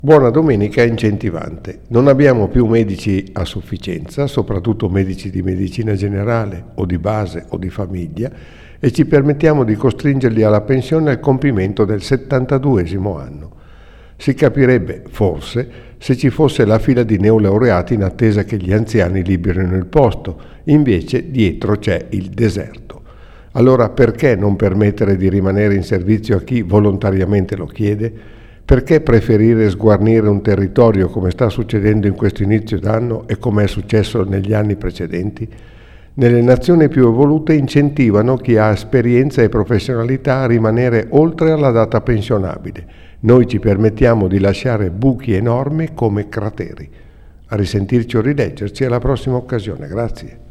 Buona domenica incentivante. Non abbiamo più medici a sufficienza, soprattutto medici di medicina generale o di base o di famiglia, e ci permettiamo di costringerli alla pensione al compimento del 72esimo anno. Si capirebbe, forse, se ci fosse la fila di neolaureati in attesa che gli anziani liberino il posto, invece dietro c'è il deserto. Allora perché non permettere di rimanere in servizio a chi volontariamente lo chiede? Perché preferire sguarnire un territorio come sta succedendo in questo inizio d'anno e come è successo negli anni precedenti? Nelle nazioni più evolute incentivano chi ha esperienza e professionalità a rimanere oltre alla data pensionabile. Noi ci permettiamo di lasciare buchi enormi come crateri. A risentirci o rileggerci alla prossima occasione. Grazie.